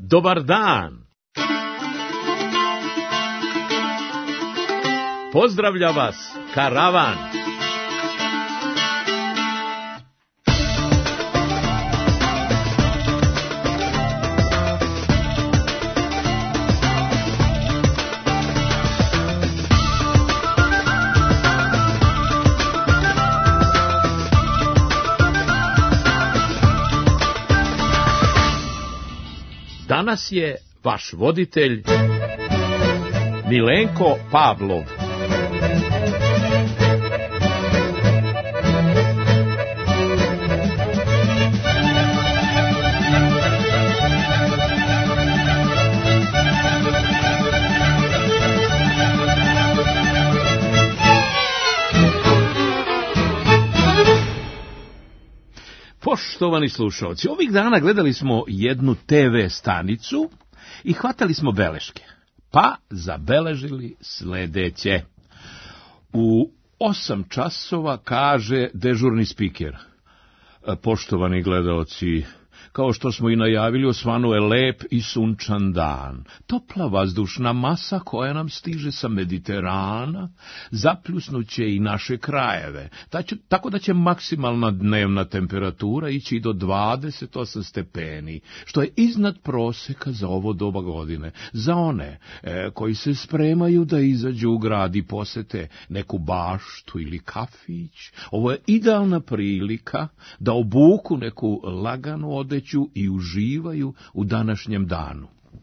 Dobar dan! Pozdravlja vas karavan! Danas je vaš voditelj Milenko Pavlov. Poštovani slušalci, ovih dana gledali smo jednu TV stanicu i hvatali smo beleške, pa zabeležili sledeće. U 8 časova kaže dežurni spiker: poštovani gledaoci, kao što smo i najavili, osvanuo je lep i sunčan dan. Topla vazdušna masa koja nam stiže sa Mediterana zapljusnuće i naše krajeve, tako da će maksimalna dnevna temperatura ići do 28 stepeni, što je iznad proseka za ovo doba godine. Za one koji se spremaju da izađu u grad i posete neku baštu ili kafić, ovo je idealna prilika da obuku neku laganu odeću i uživaju u današnjem danu.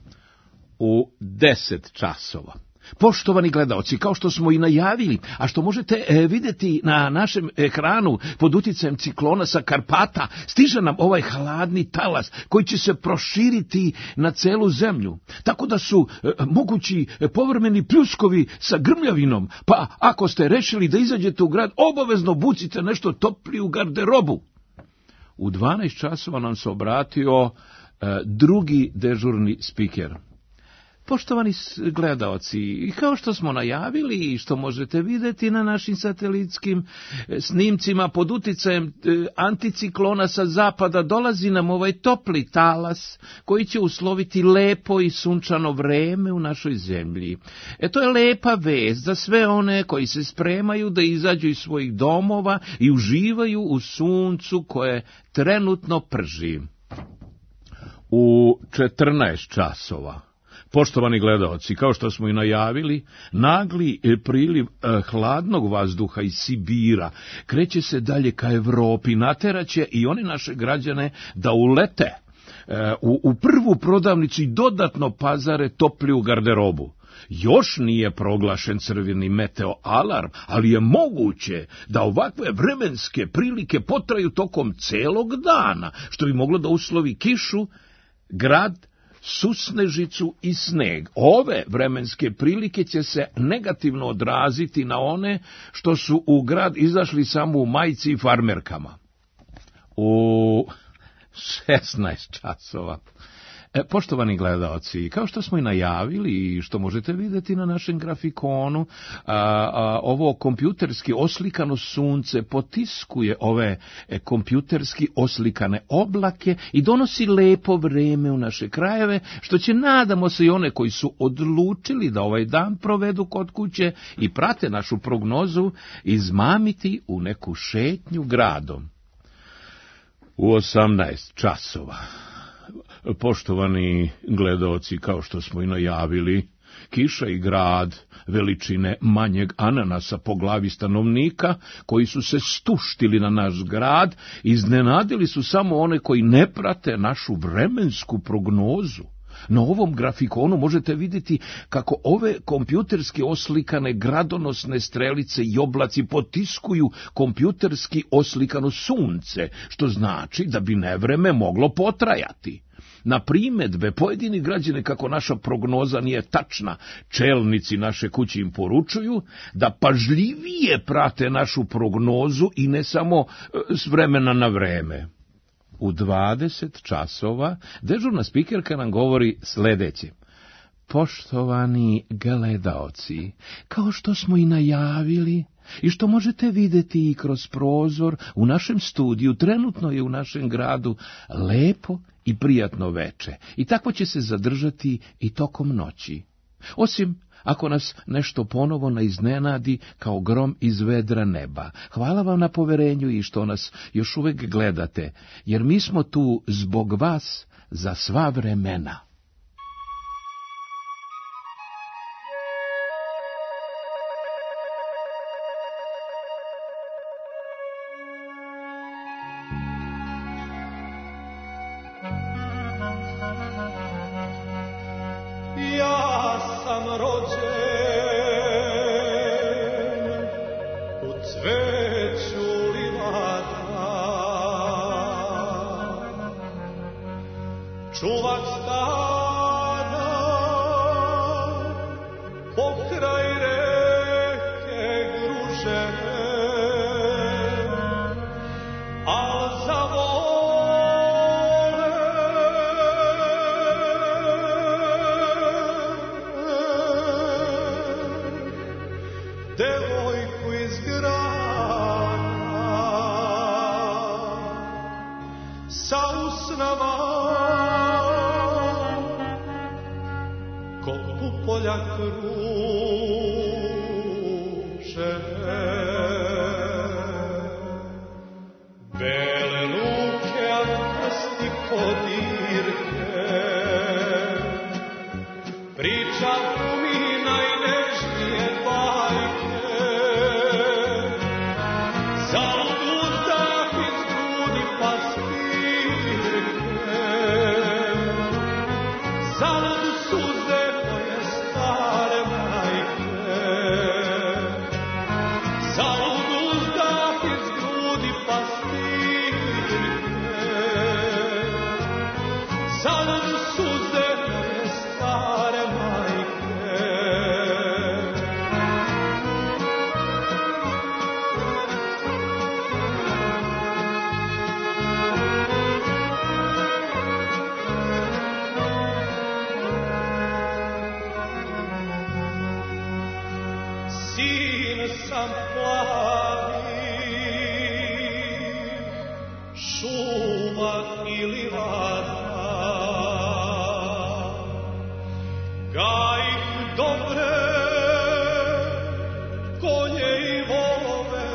U 10 časova, poštovani gledaoci, kao što smo i najavili, a što možete vidjeti na našem ekranu pod uticajem ciklona sa Karpata, stiže nam ovaj hladni talas koji će se proširiti na celu zemlju, tako da su mogući povremeni pljuskovi sa grmljavinom, pa ako ste rešili da izađete u grad, obavezno bucite nešto topliju garderobu. U 12 časova nam se obratio drugi dežurni spiker. Poštovani gledaoci, kao što smo najavili i što možete vidjeti na našim satelitskim snimcima, pod uticajem anticiklona sa zapada dolazi nam ovaj topli talas koji će usloviti lepo i sunčano vreme u našoj zemlji. To je lepa vest za sve one koji se spremaju da izađu iz svojih domova i uživaju u suncu koje trenutno prži. U 14 časova, poštovani gledaoci, kao što smo i najavili, nagli priliv hladnog vazduha iz Sibira kreće se dalje ka Evropi, nateraće i oni naše građane da ulete u prvu prodavnicu i dodatno pazare topliju garderobu. Još nije proglašen crveni meteo alarm, ali je moguće da ovakve vremenske prilike potraju tokom celog dana, što bi moglo da uslovi kišu, grad, susnežicu i sneg. Ove vremenske prilike će se negativno odraziti na one što su u grad izašli samo u majici i farmerkama. U 16 časova, poštovani gledaoci, kao što smo i najavili i što možete vidjeti na našem grafikonu, ovo kompjuterski oslikano sunce potiskuje ove kompjuterski oslikane oblake i donosi lepo vreme u naše krajeve, što će, nadamo se, i one koji su odlučili da ovaj dan provedu kod kuće i prate našu prognozu, izmamiti u neku šetnju gradom. U 18 časova, poštovani gledaoci, kao što smo i najavili, kiša i grad veličine manjeg ananasa po glavi stanovnika, koji su se stuštili na naš grad, iznenadili su samo one koji ne prate našu vremensku prognozu. Na ovom grafikonu možete vidjeti kako ove kompjuterski oslikane gradonosne strelice i oblaci potiskuju kompjuterski oslikano sunce, što znači da bi nevreme moglo potrajati. Na primedbe pojedini građani kako naša prognoza nije tačna, čelnici naše kuće im poručuju da pažljivije prate našu prognozu i ne samo s vremena na vreme. U 20 časova dežurna spikerka nam govori sledeće: Poštovani gledaoci, kao što smo i najavili i što možete vidjeti i kroz prozor u našem studiju, trenutno je u našem gradu lepo i prijatno veče i tako će se zadržati i tokom noći. Osim ako nas nešto ponovo ne iznenadi kao grom iz vedra neba. Hvala vam na poverenju i što nas još uvijek gledate, jer mi smo tu zbog vas za sva vremena. Ja sam rođen u cveću livada, čuvat stada pokraj reke Gružene, al za devojku iz grada, sa usnama ko pupolja kruže. Bele ruke, a prsti kodirke, priča mi najnežnije bajke. Zalud uzdah iz grudi pastirke, zalud suze moje stare majke. Zalud uzdah iz grudi pastirke, zalud suze moje stare majke. Sin sam plavi, šuma i livada, gajih dobre konje i volove,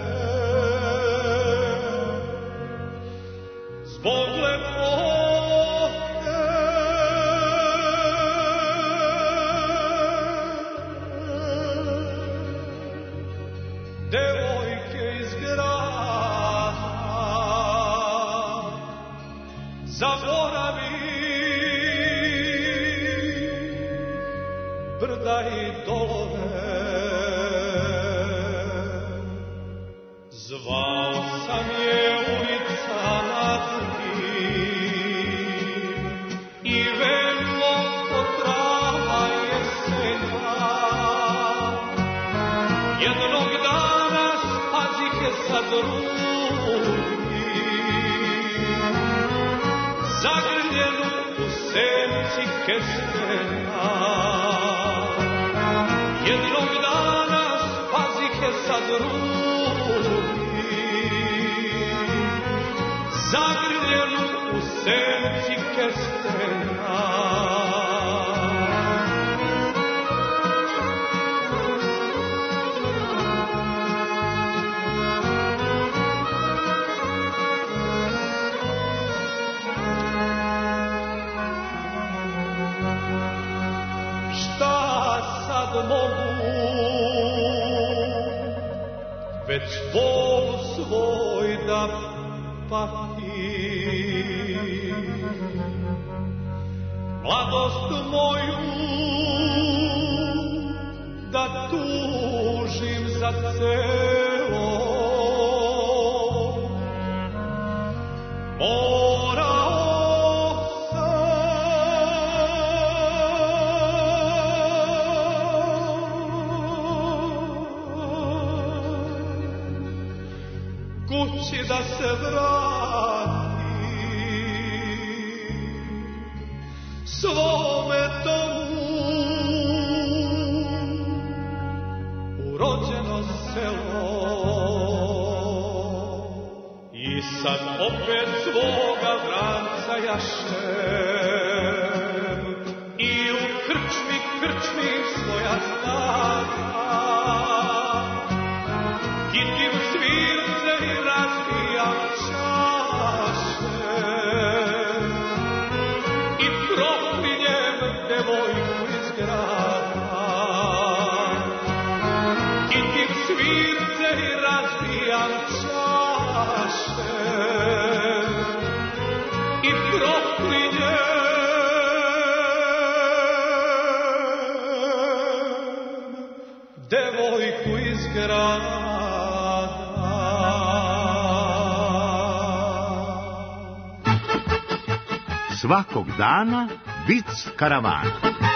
zbog lepote devojke iz grada, zaboravi brda i dolove. Zvao sam je ulicama drugim i venlo po trava jesenja. Jednog dana spazih je sa drugim, zagrljenu u senci kestenja. Jednog dana spazih je sa drugim, zagrljenu u senci kestenja. Sad mogu, već bol svoj da patim. Mladost moju da tužim za celo, kući da se vrati svome domu. sad opet svoga vranca jašem i u krčmi svoja stara kitim svirce i razbijam čaše i proklinjem devojku iz grada. Kitim svirce i razbijam čaše i proklinjem devojku iz grada. Svakog dana vic karavana.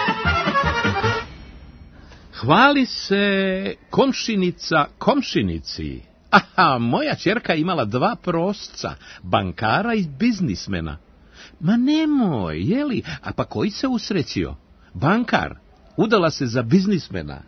Hvali se komšinica komšinici. Aha, moja ćerka imala 2 prosca, bankara i biznismena. Ma nemoj, jeli? A pa koji se usrećio? Bankar. Udala se za biznismena.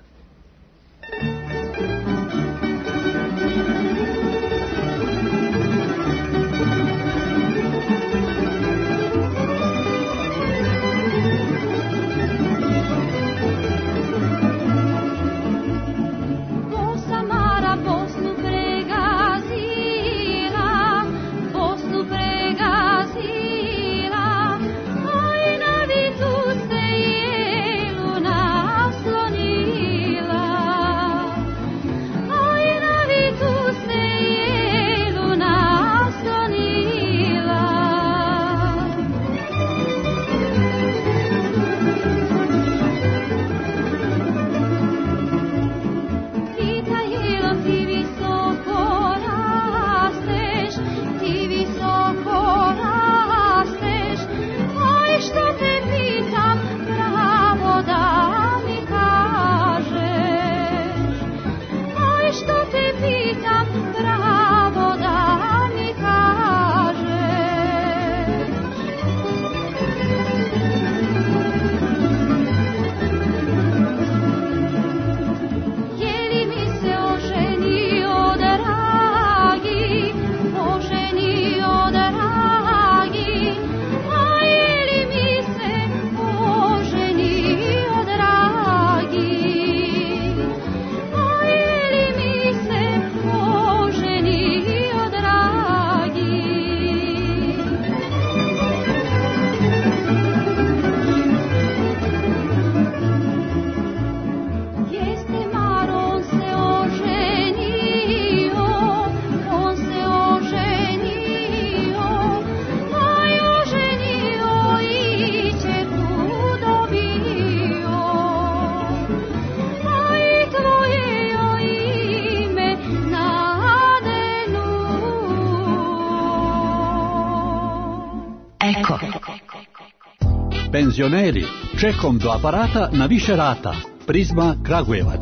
Penzioneri, čekom do aparata na više rata. Prizma Kragujevac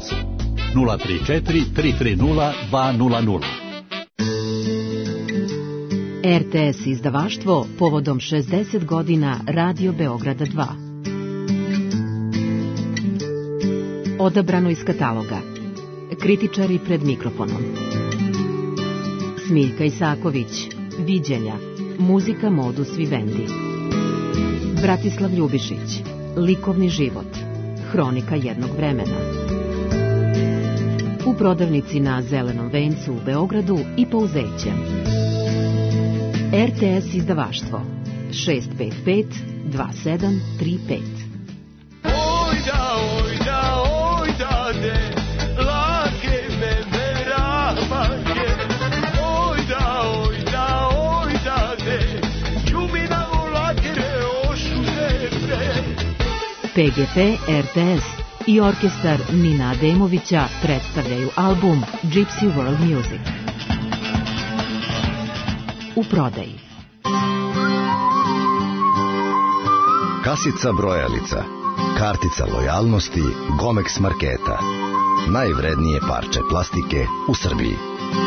034 330 200. RTS izdavaštvo povodom 60 godina Radio Beograda 2. Odabrano iz kataloga. Kritičari pred mikrofonom. Smiljka Isaković, Viđenja, muzika Modus Vivendi. Bratislav Ljubišić, Likovni život, hronika jednog vremena. U prodavnici na Zelenom vencu u Beogradu i Pouzeće. RTS izdavaštvo 655 2735. Ojda, ojda, ojda de, lake me veravake. Ojda, ojda, ojda de, ljubina volakere ošuzepe. PGP, RTS i orkestar Nina Ademovića predstavljaju album Gypsy World Music. U prodaji. Kasica brojalica, kartica lojalnosti Gomex marketa. Najvrednije parče plastike u Srbiji.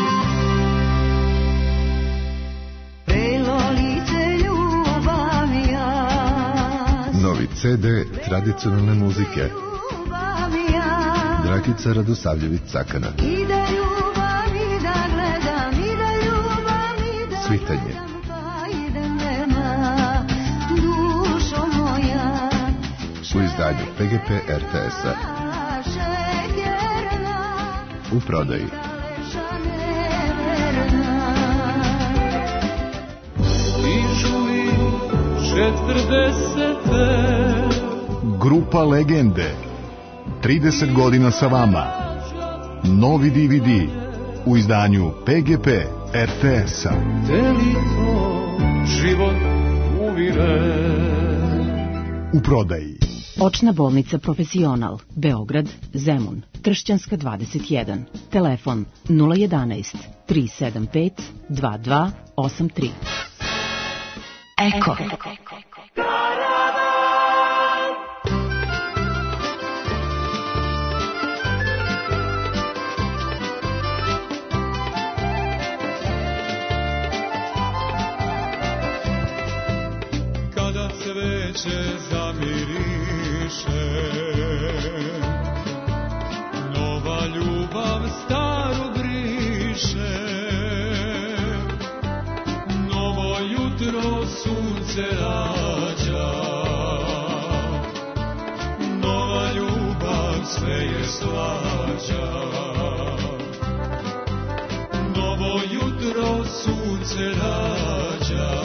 Novi CD tradicionalne muzike. Dragica Radosavljević Cakana. svitanje. U izdanju PGP RTS-a. U prodaji. Grupa Legende. 30 godina sa vama. Novi DVD u izdanju PGP RTS-a. Život U prodaji. Očna bolnica Profesional, Beograd, Zemun, Tršćanska 21, telefon 011 375 2283. Eko. Kada cveće zamiriše, nova ljubav staru briše, novo jutro sunce rađa, nova ljubav sve je slađa, novo jutro sunce rađa,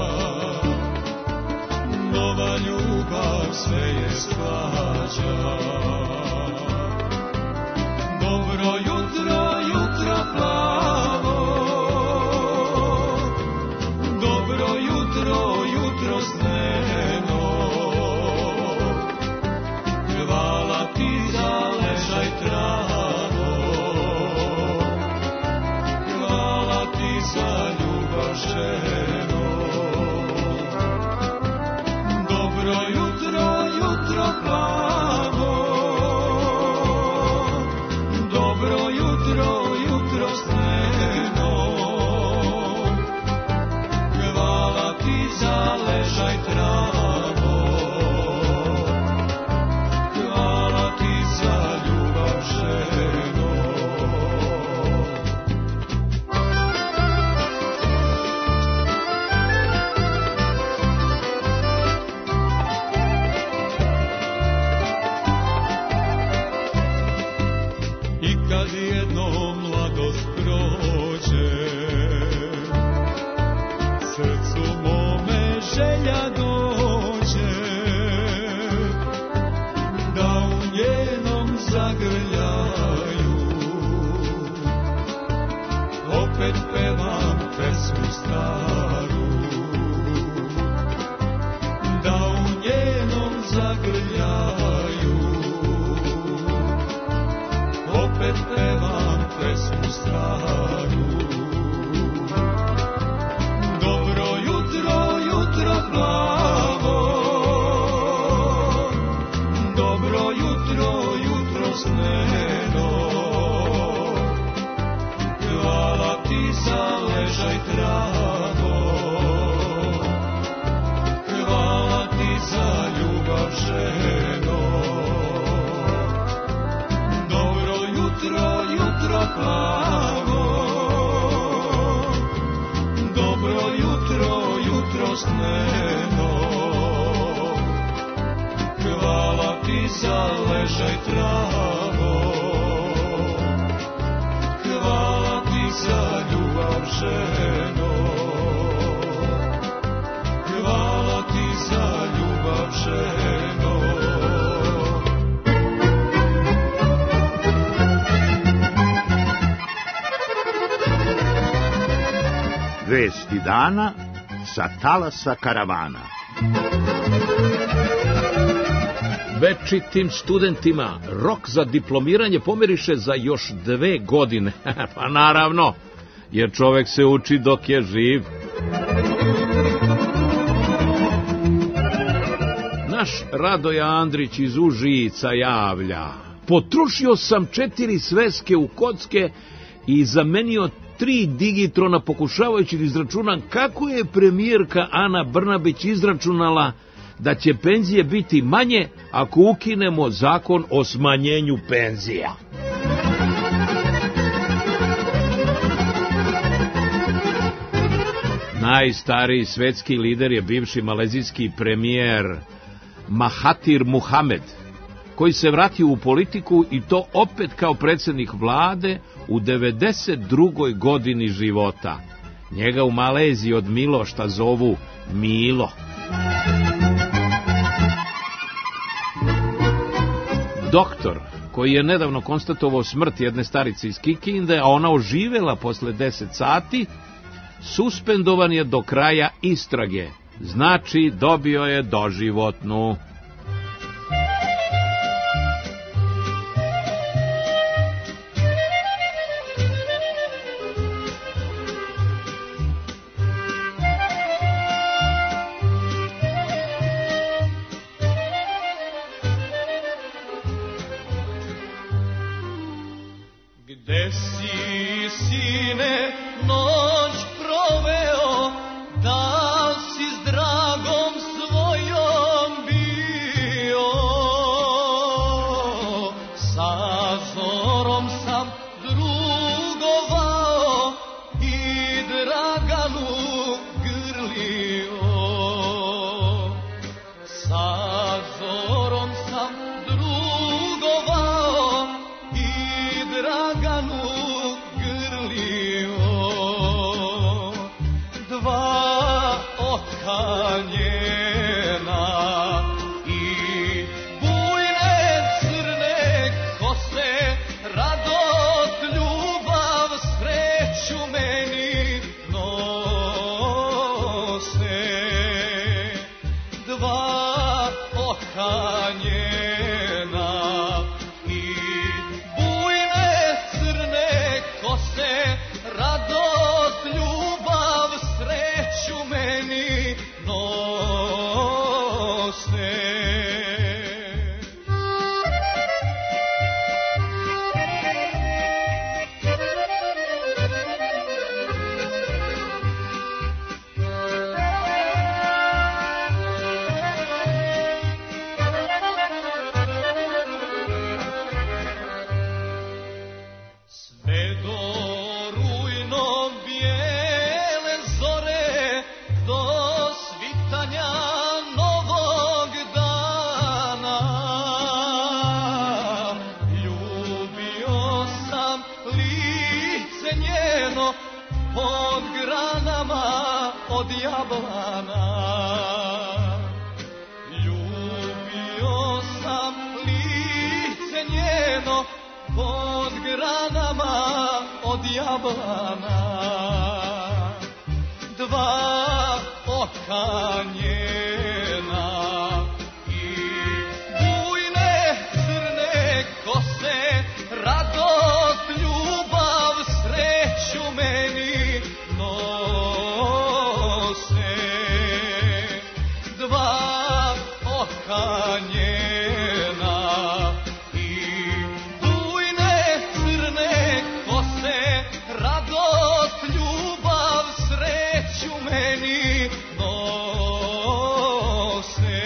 nova ljubav sve je slađa. Dobro jutro, jutro plavo, dobro jutro, jutro sneno, hvala ti za ležaj travo, hvala ti za ljubav ženo. Dobro jutro, jutro plavo, dobro jutro, jutro sneno, hvala ti za ležaj travo, hvala ti za ljubav ženo. I kad jednom mladost prođe, srcu mome želja dođe, da u njenom zagrljaju opet pevam pesmu staru, da u njenom zagrljaju opet pevam pesmu staru. Dobro jutro, jutro plavo, dobro jutro, jutro sneno, hvala ti za ležaj travo, hvala ti za ljubav ženo. Dobro jutro, jutro plavo, dobro jutro, jutro sneno, hvala ti za ležaj travo, hvala ti za ljubav ženo, hvala ti za ljubav ženo. Vesti dana sa talasa karavana. Večitim studentima rok za diplomiranje pomeriše za još 2 godine. Pa naravno, jer čovek se uči dok je živ. Naš Radoja Andrić iz Užica javlja: potrošio sam 4 sveske u kocke i zamenio 3 digitrona pokušavajući da izračunam kako je premijerka Ana Brnabić izračunala da će penzije biti manje ako ukinemo zakon o smanjenju penzija. Najstariji svetski lider je bivši malezijski premijer Mahathir Muhamed, koji se vratio u politiku i to opet kao predsjednik vlade u 92. godini života. Njega u Maleziji od Milošta zovu Milo. Doktor, koji je nedavno konstatovao smrt jedne starice iz Kikinde, a ona oživela posle 10 sati, suspendovan je do kraja istrage. Znači, dobio je doživotnu. Gde si, sine, noć proveo, da li si s dragom svojom bio? Sa zorom sam drugovao i Draganu grlio. Sa zorom sam drugovao i Draganu grlio. Dva oka njena i bujne crne kose, radost, ljubav, sreću meni nose. Dva oka njena i bujne crne kose, radost, ljubav, sreću meni nose. Sve do rujnom bijele zore, do svitanja novog dana. Ljubio sam lice njeno pod granama od jablana. Ljubio sam lice njeno pod granama od jablana. Dva oka njena i bujne crne kose, radost, ljubav, sreću meni nose. Dva oka njena i bujne crne kose, radost, ljubav, sreću meni nose.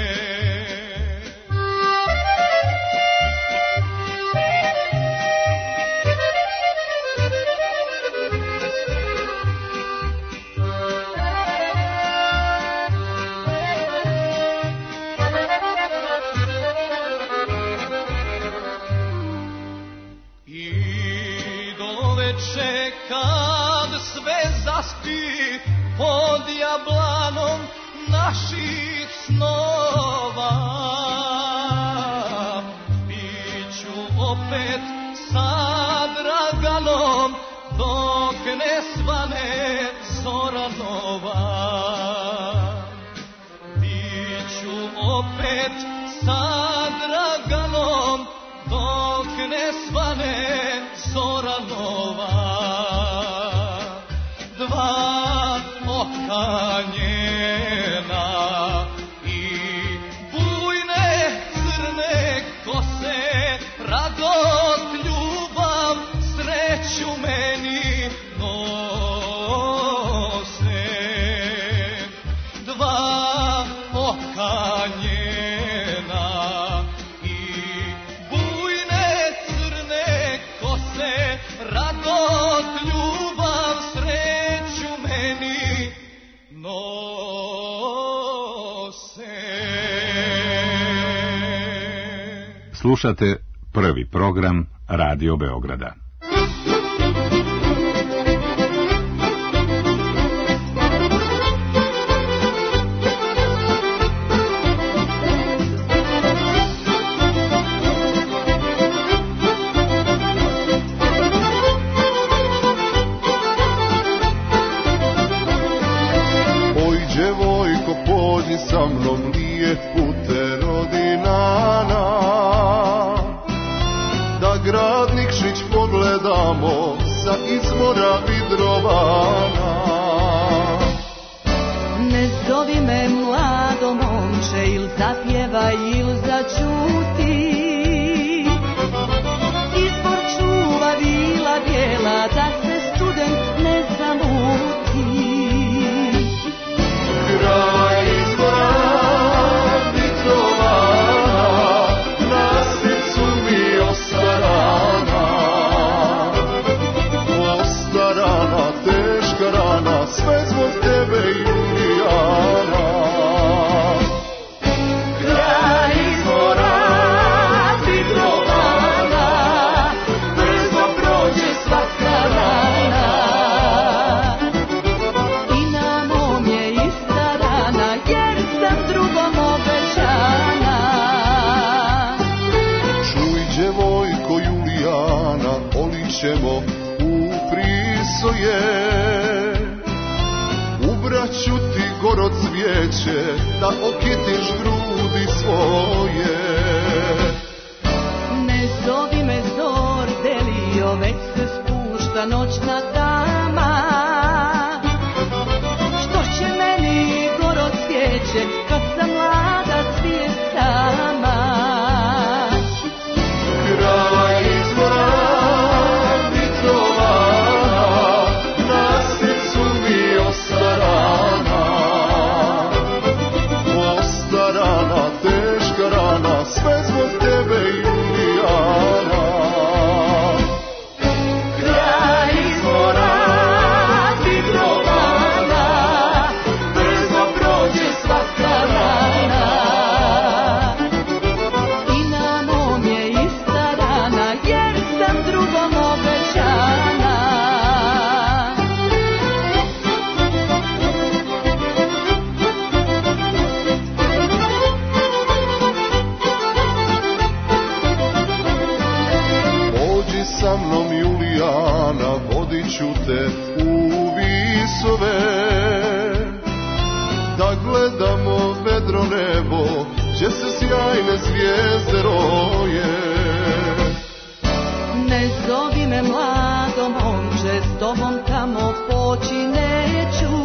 I do veče kad sve zaspi pod jablanom naših snova, biću opet sa Draganom dok ne svane zora nova. Biću opet sa Draganom dok ne svane zora nova. Dva oka njena i bujne crne kose, radost, ljubav, sreću meni nose. Dva oka njena i bujne crne kose, radost, Slušate prvi program Radio Beograda. Oj, djevojko, pođi sa mnom lijepu te rodinana, da grad Nikšić pogledamo sa izvora Vidrovana. Ne zovi me mlado momče, il zapjevaj il začuti, izvor čuva vila bijela, da se student ne zamuti. Kraj izvora Vidrovana, na srcu mi ostarana, ostarana, teška rana, sve zbog tebe Julijana. Kraj izvora Vidrovana, brzo prođe svaka rana, I na mom je ista rana, jer sam drugom obećana. čuj djevojko Julijana, olićemo u Prisoje, ubraću ti goro cvijeće, da okitiš grudi svoje. Ne zovi me zor delio, već se spušta noćna tama. Što će meni goro cvijeće, kad sam mlada cvije sama. Kraj izvora Vidrovana, na srcu mi ostarana, ostarana, teška rana, sve zbog tebe Julijana. Kraj izvora Vidrovana, brzo prođe svaka rana, I na mom je ista rana, jer sam drugom obećana. pođi sa mnom Julijana, vodit ću te u visove, da gledamo vedro nebo, gdje se sjajne zvijezde roje. Ne zovi me mlado momče, s tobom tamo poći neću.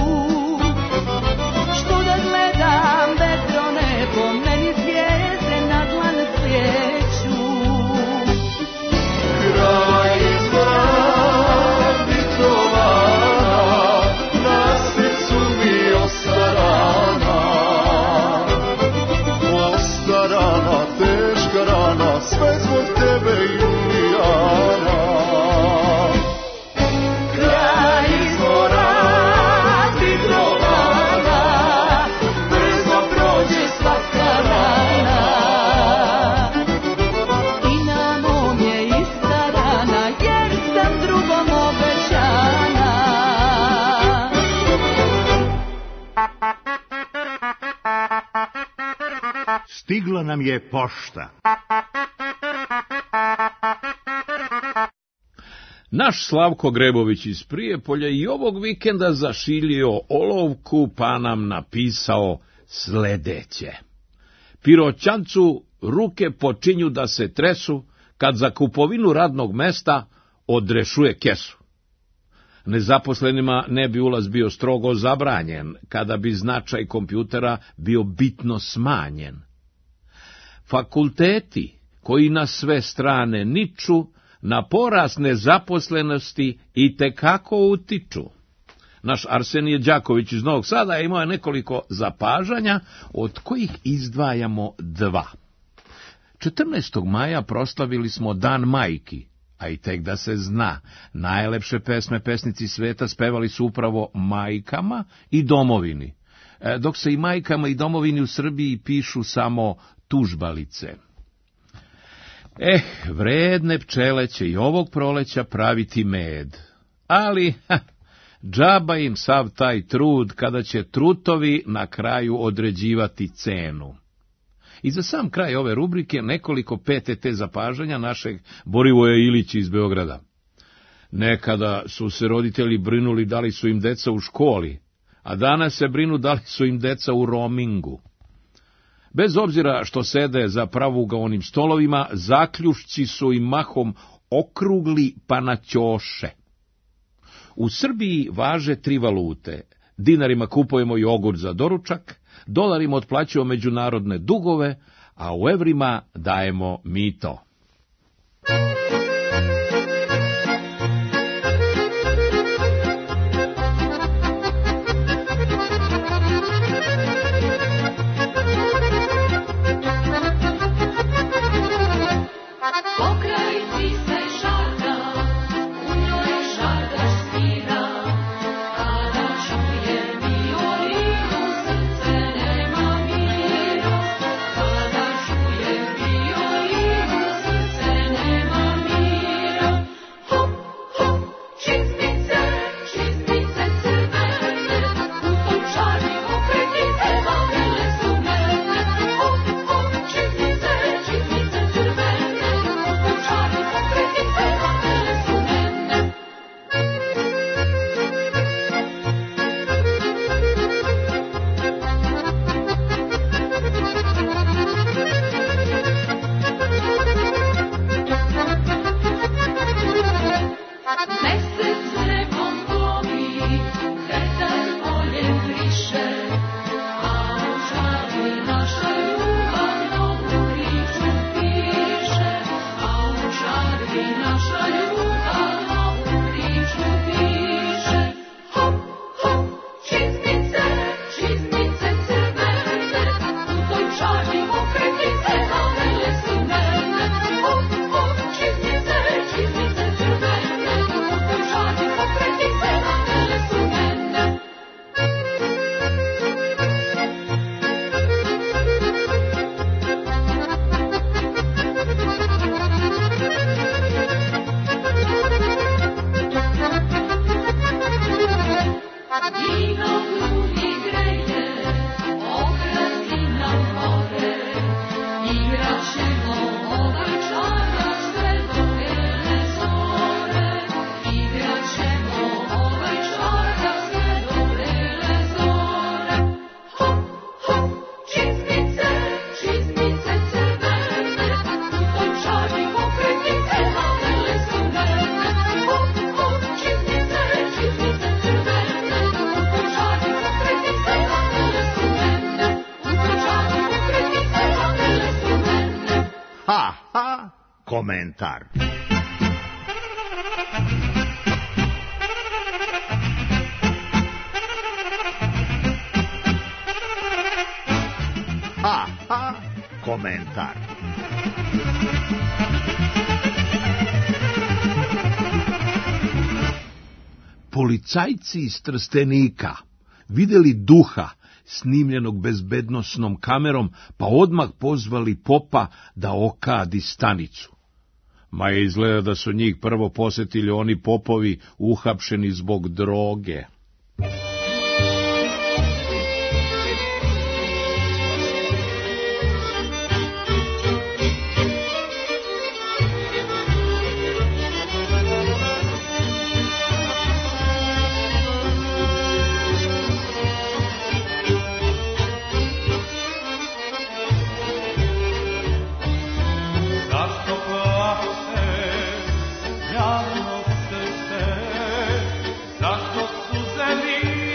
Što da gledam vedro nebo, meni zvijezde na dlan slijeću. Kraj izvora Vidrovana, na srcu mi ostarana, ostarana, teška rana, sve zbog tebe Julijana. Kraj izvora Vidrovana, brzo prođe svaka rana, I na mom je ista rana, jer sam drugom obećana. Stigla nam je pošta. Naš Slavko Grebović iz Prijepolja i ovog vikenda zašilio olovku, pa nam napisao sledeće. Piroćancu ruke počinju da se tresu, kad za kupovinu radnog mesta odrešuje kesu. Nezaposlenima ne bi ulaz bio strogo zabranjen, kada bi značaj kompjutera bio bitno smanjen. Fakulteti, koji na sve strane niču, na porast nezaposlenosti i tekako utiču. Naš Arsenije Đaković iz Novog Sada imao je nekoliko zapažanja, od kojih izdvajamo 2. 14. maja proslavili smo Dan majki, a i tek da se zna, najlepše pesme pesnici sveta spevali su upravo majkama i domovini, dok se i majkama i domovini u Srbiji pišu samo tužbalice. Vredne pčele će i ovog proleća praviti med, ali džaba im sav taj trud kada će trutovi na kraju određivati cenu. I za sam kraj ove rubrike nekoliko PTT zapažanja našeg Borivoja Ilića iz Beograda. Nekada su se roditelji brinuli da li su im deca u školi, a danas se brinu da li su im deca u roamingu. Bez obzira što sede za pravougaonim stolovima, zakljušci su im mahom okrugli pa na ćoše. U Srbiji važe 3 valute. Dinarima kupujemo jogurt za doručak, dolarima otplaćujemo međunarodne dugove, a u evrima dajemo mito. Komentar. Komentar. Policajci iz Trstenika vidjeli duha snimljenog bezbednosnom kamerom, pa odmah pozvali popa da okadi stanicu. Ma izgleda da su njih prvo posjetili oni popovi uhapšeni zbog droge. Zašto suze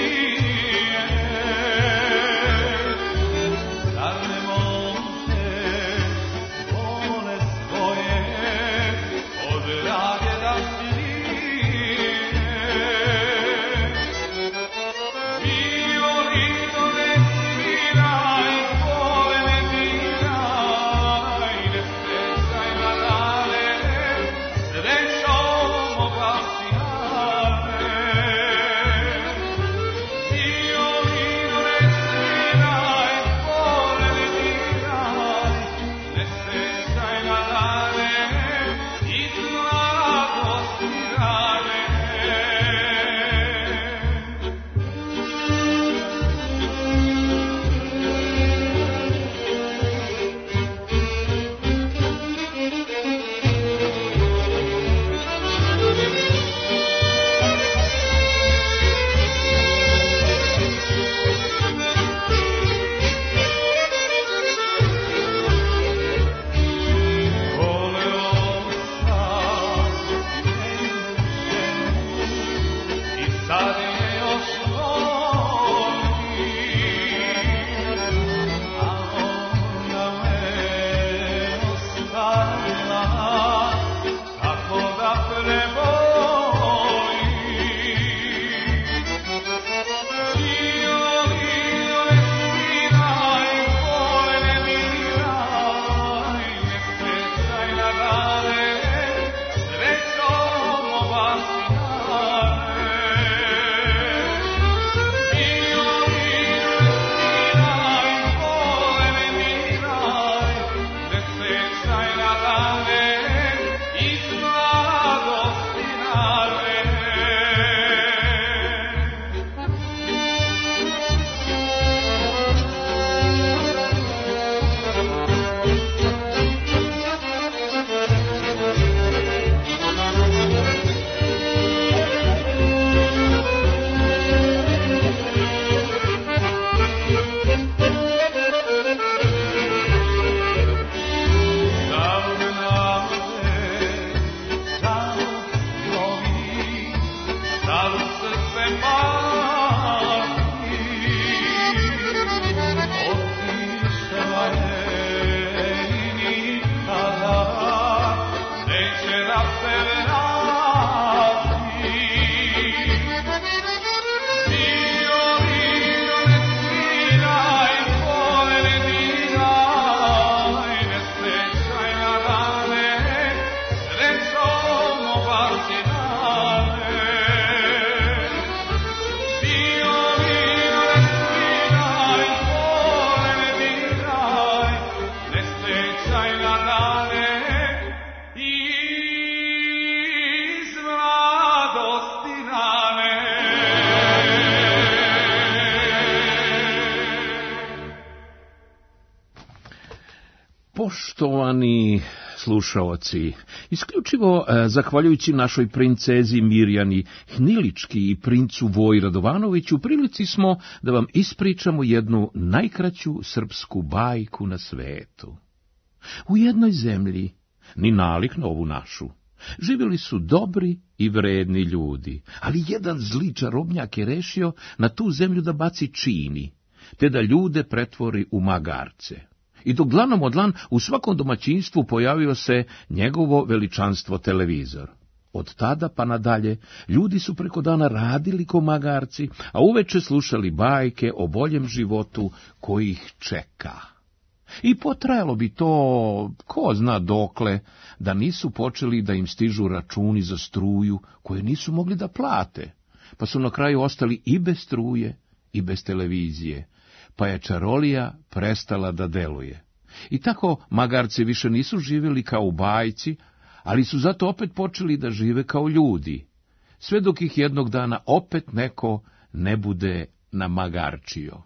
Poštovani slušaoci, isključivo zahvaljujući našoj princezi Mirjani Hnilički i princu Voji Radovanoviću, u prilici smo da vam ispričamo jednu najkraću srpsku bajku na svetu. U jednoj zemlji, ni nalik na ovu našu, živjeli su dobri i vredni ljudi, ali jedan zli čarobnjak je rešio na tu zemlju da baci čini, te da ljude pretvori u magarce. I dok dlanom od dlan u svakom domaćinstvu pojavio se njegovo veličanstvo televizor. Od tada pa nadalje ljudi su preko dana radili ko magarci, a uveče slušali bajke o boljem životu koji ih čeka. I potrajalo bi to, ko zna dokle, da nisu počeli da im stižu računi za struju koje nisu mogli da plate, pa su na kraju ostali i bez struje i bez televizije, pa je čarolija prestala da deluje. I tako magarci više nisu živjeli kao u bajci, ali su zato opet počeli da žive kao ljudi, sve dok ih jednog dana opet neko ne bude namagarčio.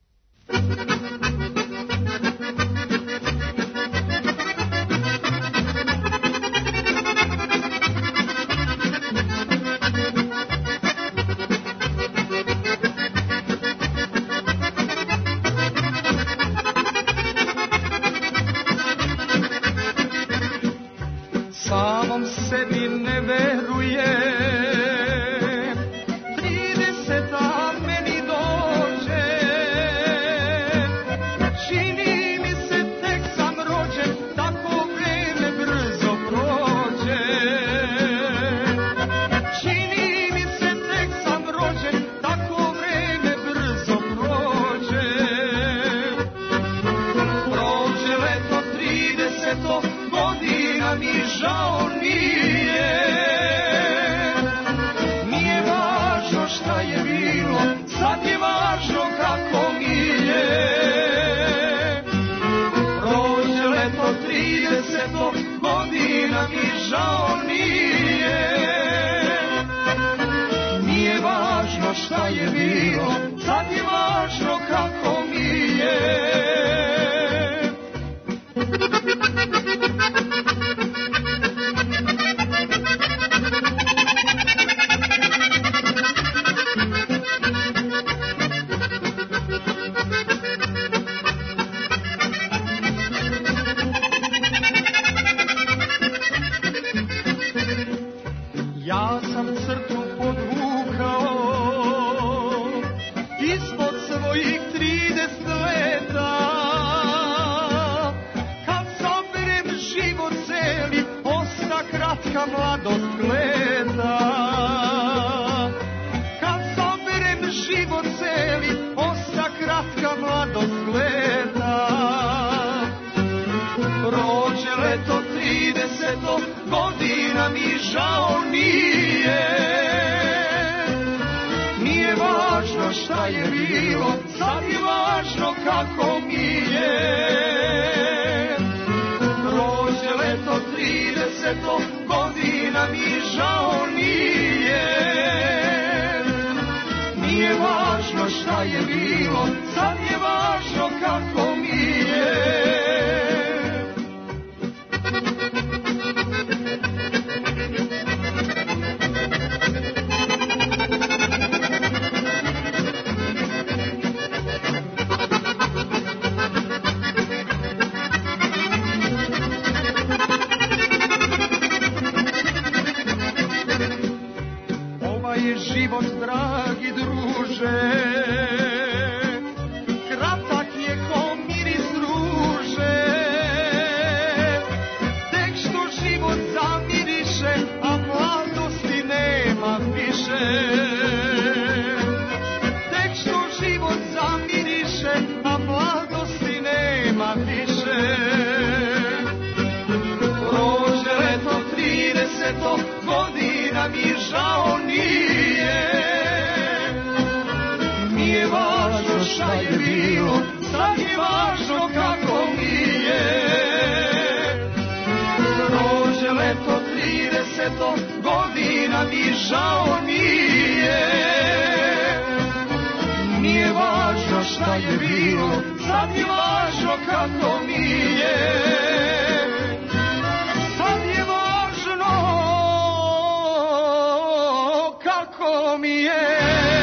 Samom sebi ne veruje, 30-a meni dođe, čini mi se tek sam rođen, tako vreme brzo prođe. Čini mi se tek sam rođen, tako vreme brzo prođe. Prođe leto 30 godina mi žao nije, nije važno šta je bilo, sad je važno kako mi je. Prođe leto 30 godina mi žao nije, nije važno šta je bilo, sad je važno kako mi je. Ja sam crtu podvukao ispod svojih 30 leta, kad saberem život celi, osta kratka mladost leta. Kad saberem život celi, osta kratka mladost leta. Prođe leto 30 godina mi žao nije, nije važno šta je bilo, sad je važno kako mi je. Prođe leto 30 godina mi žao nije, nije važno šta je bilo, sad je važno kako mi je. Život, dragi druže, kratak je ko miris ruže. Tek što život zamiriše, a mladosti nema više. Tek što život zamiriše, a mladosti nema više. Prođe leto 30 godina mi žao nije, nije važno šta je bilo, sad je važno kako mi je. Prođe leto 30 godina mi žao nije, nije važno šta je bilo, sad je važno kako mi je. Sad je važno kako mi je.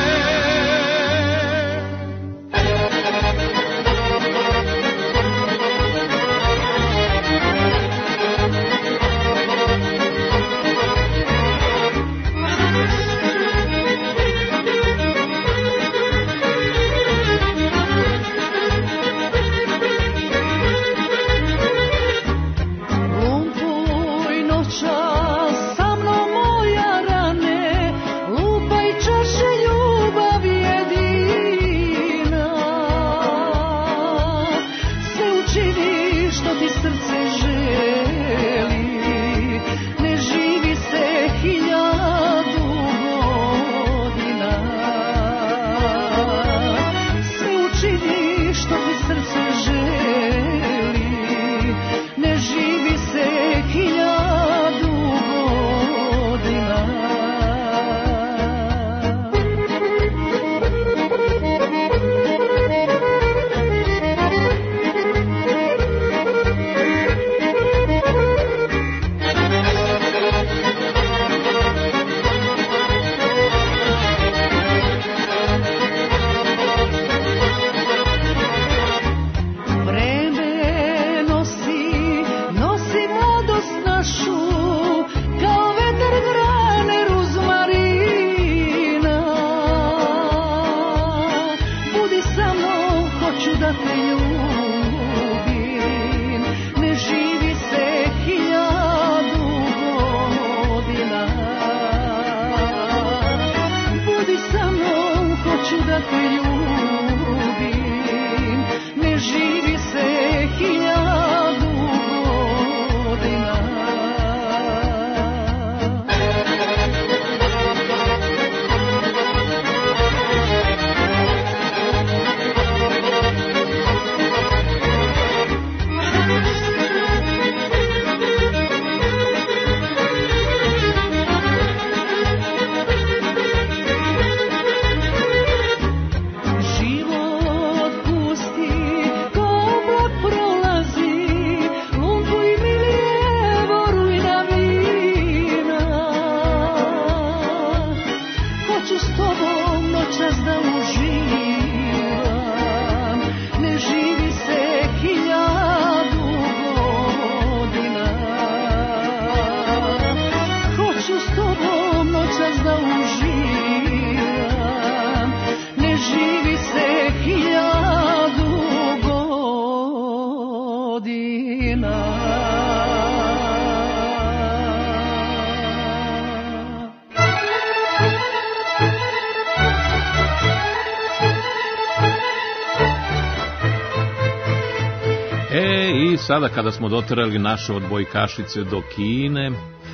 Sada kada smo doterali naše odbojkašice do Kine,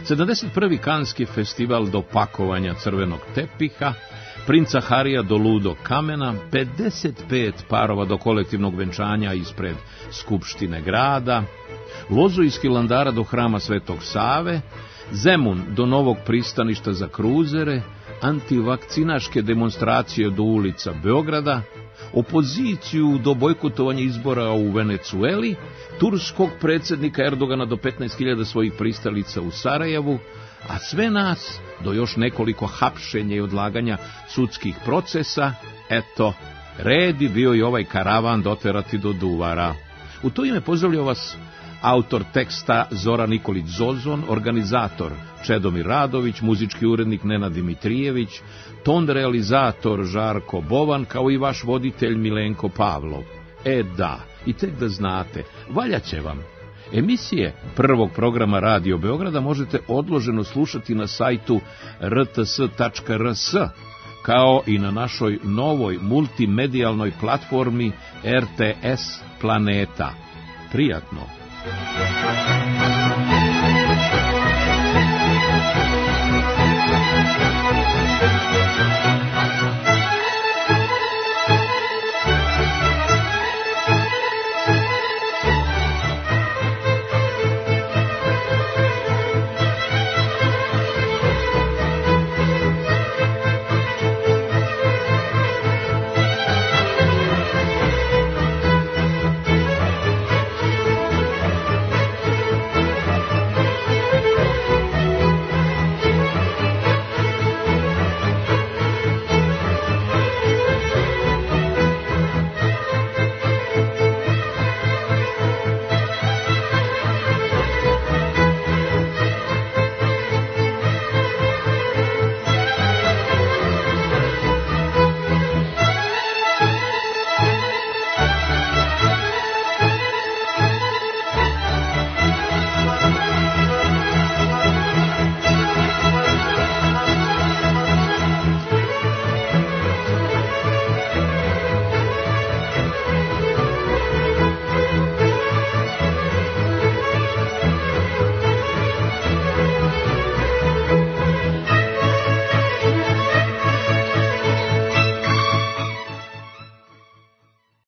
71. Kanski festival do pakovanja crvenog tepiha, princa Harija do ludog kamena, 55 parova do kolektivnog venčanja ispred Skupštine grada, vozu iz Hilandara do hrama Svetog Save, Zemun do novog pristaništa za kruzere, antivakcinaške demonstracije do ulica Beograda, opoziciju do bojkotovanja izbora u Venecueli, turskog predsjednika Erdogana do 15.000 svojih pristalica u Sarajevu, a sve nas do još nekoliko hapšenja i odlaganja sudskih procesa. Eto, red je bio i ovaj karavan doterati do Duvara. U to ime pozdravljao vas autor teksta Zoran Nikolić Zozon, organizator Čedomir Radović, muzički urednik Nenad Dimitrijević, ton realizator Žarko Bovan, kao i vaš voditelj Milenko Pavlov. Da, i tek da znate, valjaće vam. Emisije prvog programa Radio Beograda možete odloženo slušati na sajtu rts.rs, kao i na našoj novoj multimedijalnoj platformi RTS Planeta. Prijatno!